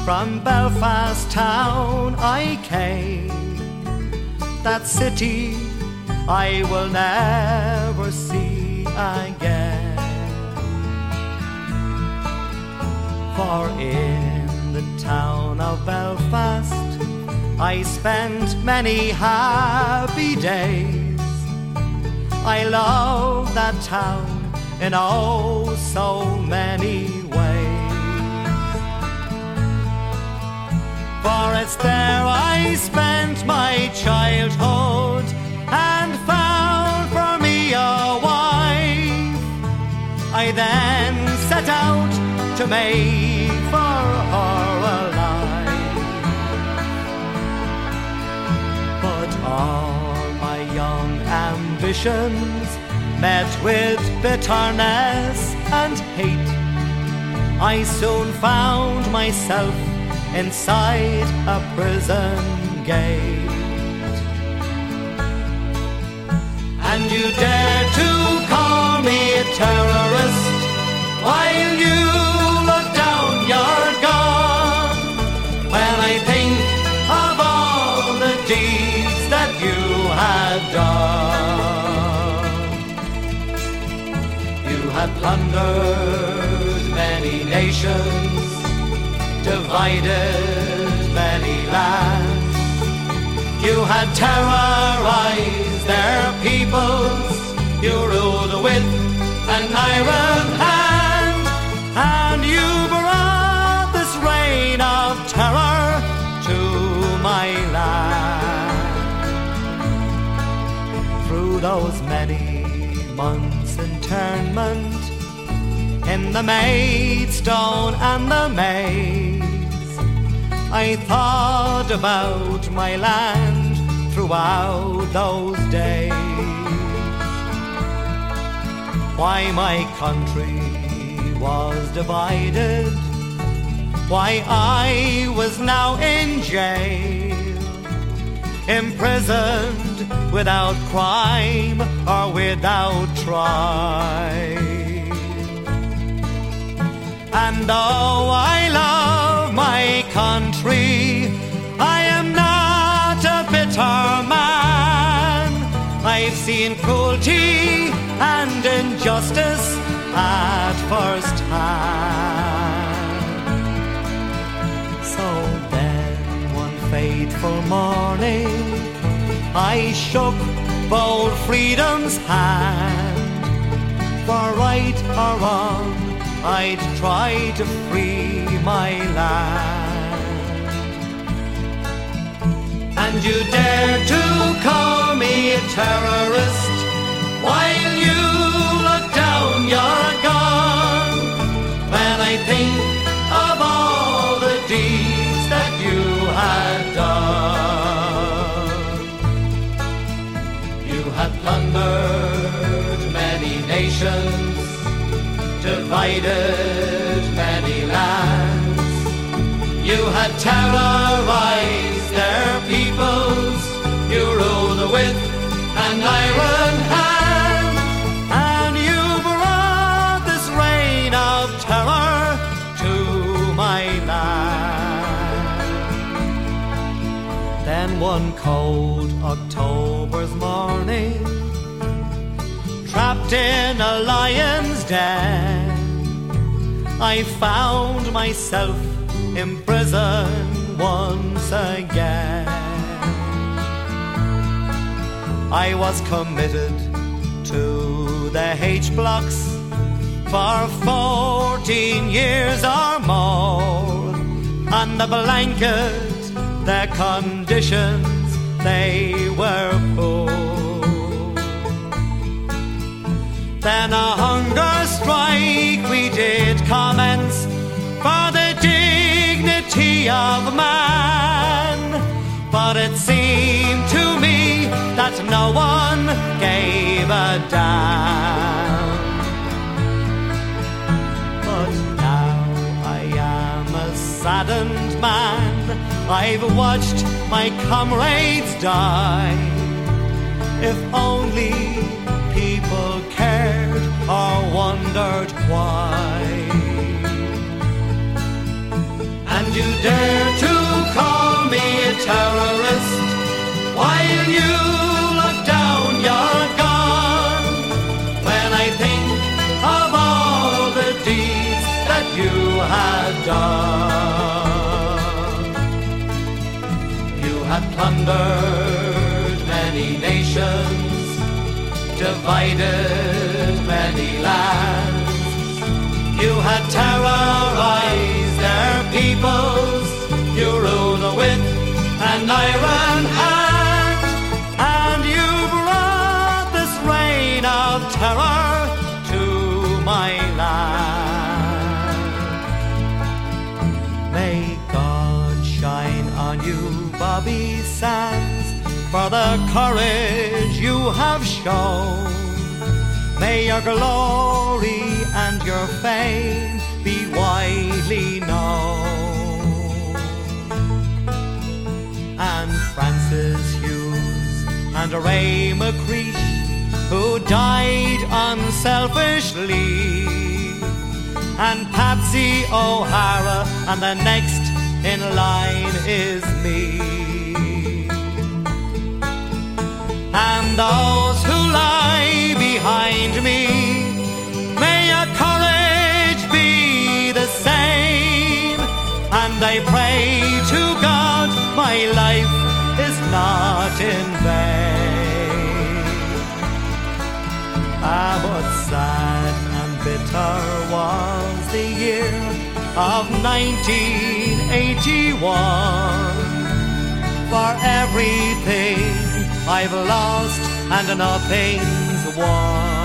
From Belfast town I came, that city I will never see again. For in the town of Belfast I spent many happy days. I love that town in oh so many ways. For it's there I spent my childhood and found for me a wife. I then set out to make for her a life. But all my young ambitions met with bitterness and hate. I soon found myself inside a prison gate. And you dare to call me a terrorist while you look down your gun. When I think of all the deeds that you had done. You had plundered many nations, divided many lands. You had terrorized their peoples. You ruled with an iron hand, and you brought this reign of terror to my land. Through those many months' internment in the Maidstone and the Maze, I thought about my land throughout those days. Why my country was divided, why I was now in jail, imprisoned without crime or without trial. And though I love my country, I am not a bitter man. I've seen cruelty and injustice at first hand. So then one fateful morning I shook bold freedom's hand. For right or wrong I'd try to free my land. And you dare to call me a terrorist while you look down your gun. When I think of all the deeds that you had done. You had plundered many nations, divided many lands. You had terrorized their peoples. You ruled with an iron hand, and you brought this reign of terror to my land. Then one cold October's morning, trapped in a lion's den, I found myself imprisoned once again. I was committed to the H-blocks for 14 years or more. On the blanket, the conditions, they were poor. Then a hunger strike we did commence for the dignity of man. But it seemed to me that no one gave a damn. But now I am a saddened man. I've watched my comrades die. If only people cared or wondered why. And you dare to call me a terrorist while you look down your gun. When I think of all the deeds that you had done, you had plundered many nations, divided many lands. You had terrorized their peoples. You ruled with an iron hand, and you brought this reign of terror to my land. May God shine on you, Bobby Sands, for the courage you have shown. May your glory and your fame be widely known. And Francis Hughes and Ray McCreesh, who died unselfishly, and Patsy O'Hara, and the next in line is me. And those who lie behind me, may your courage be the same. And I pray to God my life is not in vain. Ah, what sad and bitter was the year of 1981. For everything I've lost and nothing's won.